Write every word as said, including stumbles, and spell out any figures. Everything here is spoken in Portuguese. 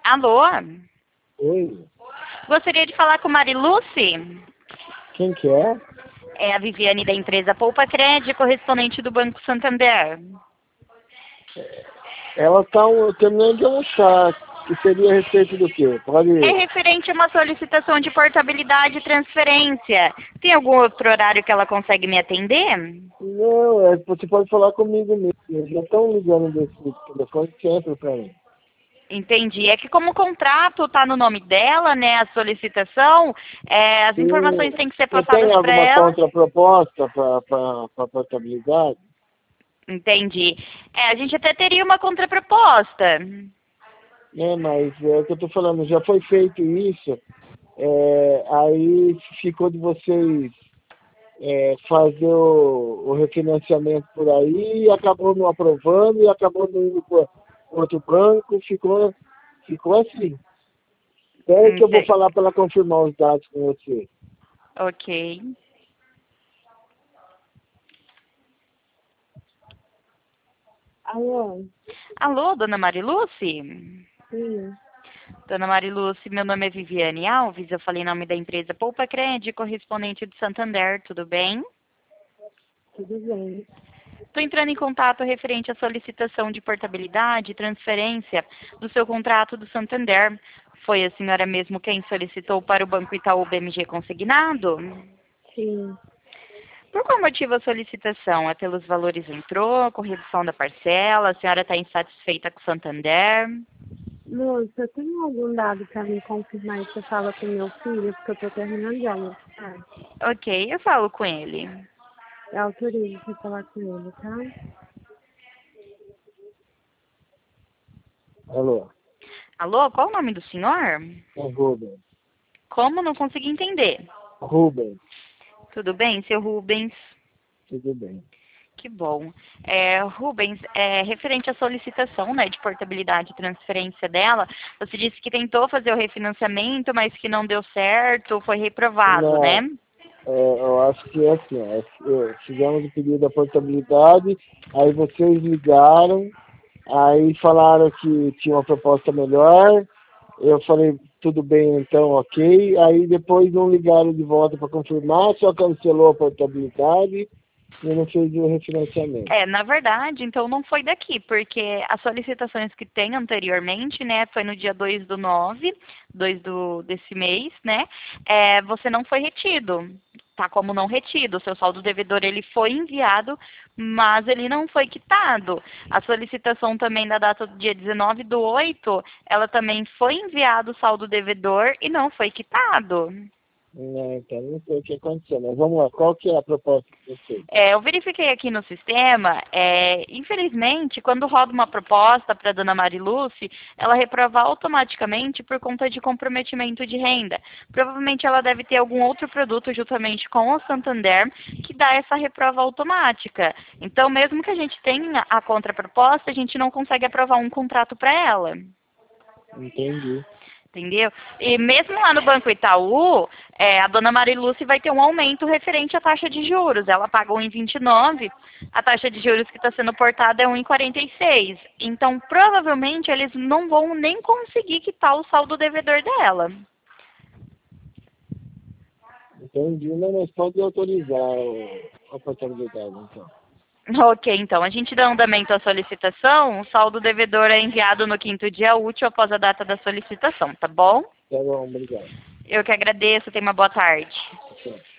Alô? Oi, Gostaria de falar com Mariluce? quem que é? É a Viviane da empresa Poupa Crédito, correspondente do Banco Santander. Ela está terminando de almoçar, que seria a respeito do quê? Pode É ir. referente a uma solicitação de portabilidade e transferência. Tem algum outro horário que ela consegue me atender? Não, é, você pode falar comigo mesmo. Eles já estão ligando desse telefone sempre para mim. Entendi. É que como o contrato está no nome dela, né, a solicitação, é, as E informações têm que ser você tem passadas para alguma ela. contraproposta para a portabilidade? Entendi. É, a gente até teria uma contraproposta. É, mas é o que eu estou falando, já foi feito isso, é, aí ficou de vocês é, fazer o, o refinanciamento por aí, e acabou não aprovando e acabou não indo para outro banco, ficou, ficou assim. Espera que eu vou Ente- falar para ela confirmar os dados com você. Ok. Alô? Alô, dona Mariluce? Sim, Dona Mariluce, meu nome é Viviane Alves, eu falei em nome da empresa Poupa Crédito, correspondente de Santander, tudo bem? tudo bem. Estou entrando em contato referente à solicitação de portabilidade e transferência do seu contrato do Santander. Foi a senhora mesmo quem solicitou para o Banco Itaú B M G consignado? Sim. Por qual motivo a solicitação? É pelos valores em troco, redução da parcela, a senhora está insatisfeita com o Santander? Moça, tem algum dado para me confirmar que você fala com meu filho? Porque eu tô terminando de almoçar. Ok, eu falo com ele. Eu autorizo você falar com ele, tá? Alô, Alô, qual o nome do senhor? é Rubens. Como? Não consegui entender. Rubens, Tudo bem, seu Rubens? tudo bem. Que bom. É, Rubens, é, referente à solicitação, né, de portabilidade e transferência dela, você disse que tentou fazer o refinanciamento, mas que não deu certo, foi reprovado, Não, né? é, eu acho que é assim, ó, é, fizemos o pedido da portabilidade, aí vocês ligaram, aí falaram que tinha uma proposta melhor, eu falei, tudo bem então, ok, aí depois não ligaram de volta para confirmar, só cancelou a portabilidade e não fez o refinanciamento. É, na verdade, então não foi daqui, porque as solicitações que tem anteriormente, né, foi no dia dois do nove, dois do, desse mês, né, é, você não foi retido, tá como não retido, o seu saldo devedor ele foi enviado, mas ele não foi quitado. A solicitação também da data do dia dezenove do oito, ela também foi enviado o saldo devedor e não foi quitado. Não, então não sei o que aconteceu, mas vamos lá, qual que é a proposta de vocês? É, eu verifiquei aqui no sistema, é, infelizmente, quando roda uma proposta para a dona Mariluce, ela reprova automaticamente por conta de comprometimento de renda. Provavelmente ela deve ter algum outro produto juntamente com o Santander que dá essa reprova automática. Então, mesmo que a gente tenha a contraproposta, a gente não consegue aprovar um contrato para ela. Entendi. Entendeu? E mesmo lá no Banco Itaú, é, a dona Mariluce vai ter um aumento referente à taxa de juros. Ela paga um vírgula vinte e nove, a taxa de juros que está sendo portada é um vírgula quarenta e seis. Então, provavelmente, eles não vão nem conseguir quitar o saldo devedor dela. Entendi, não, mas pode autorizar o- a portabilidade, então. Ok, então, a gente dá andamento à solicitação, o saldo devedor é enviado no quinto dia útil após a data da solicitação, tá bom? Tá bom, obrigado. Eu que agradeço, tenha uma boa tarde. Tchau.